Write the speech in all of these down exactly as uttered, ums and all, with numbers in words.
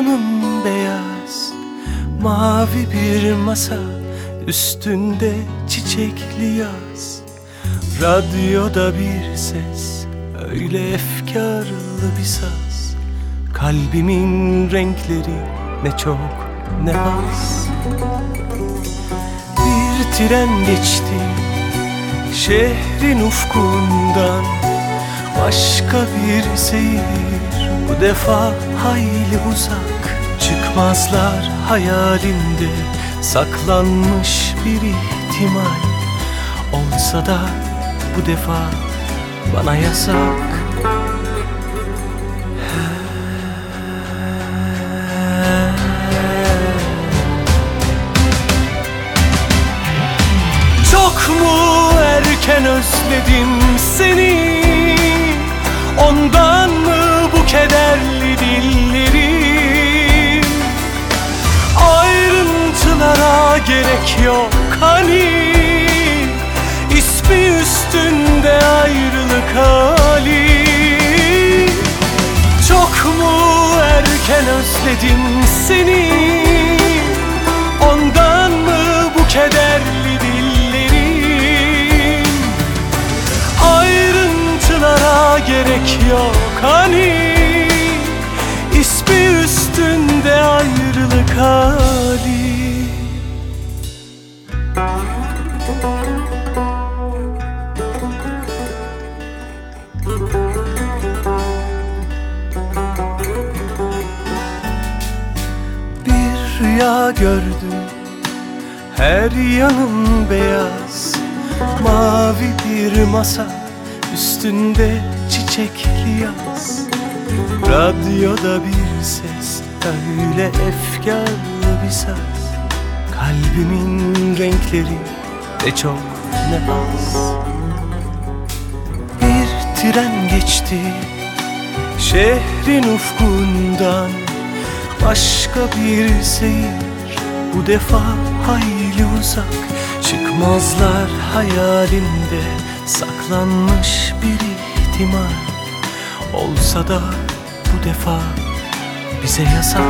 yanım beyaz, mavi bir masa, üstünde çiçekli yaz. Radyoda bir ses, öyle efkarlı bir saz. Kalbimin renkleri ne çok ne az. Bir tren geçti şehrin ufkundan, başka bir seyir, bu defa hayli uzak. Çıkmazlar hayalinde saklanmış bir ihtimal, olsa da bu defa bana yasak. Çok mu erken özledim seni? Ondan mı bu kederli dillerim? Ayrıntılara gerek yok hani, ismi üstünde ayrılık hali. Çok mu erken özledim seni? Ondan mı bu kederli dillerim? Ayrıntılara gerek yok hani, ismi üstünde ayrılık hali. Bir rüya gördüm, her yanım beyaz, mavi bir masa, üstünde çiçekli yaz. Radyoda bir ses, öyle efkarlı bir saz. Kalbimin renkleri ne çok ne az. Bir tren geçti şehrin ufkundan, başka bir seyir, bu defa hayli uzak. Çıkmazlar hayalinde saklanmış bir ihtimal, olsa da bu defa bize yasak.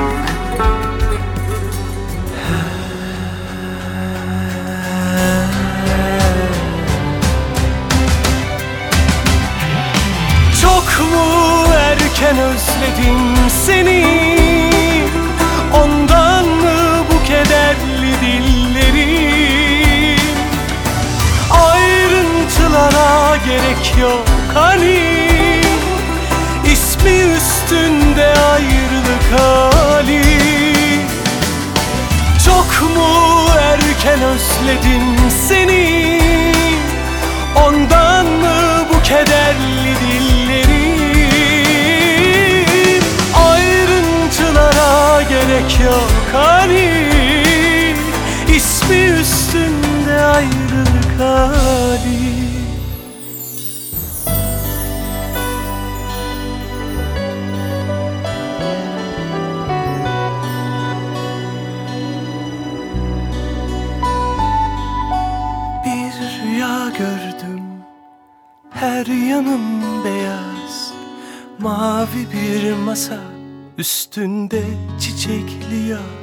Çok mu erken özledim seni? Ondan mı bu kederli dillerim? Ayrıntılara gerek yok hani, ismi üstünde ayrılık hali. Çok mu erken özledim seni? Ondan mı bu kederli dillerim? Ayrıntılara gerek yok hani, ismi üstünde ayrılık hali. Gördüm, her yanım beyaz, mavi bir masa, üstünde çiçekli yaz.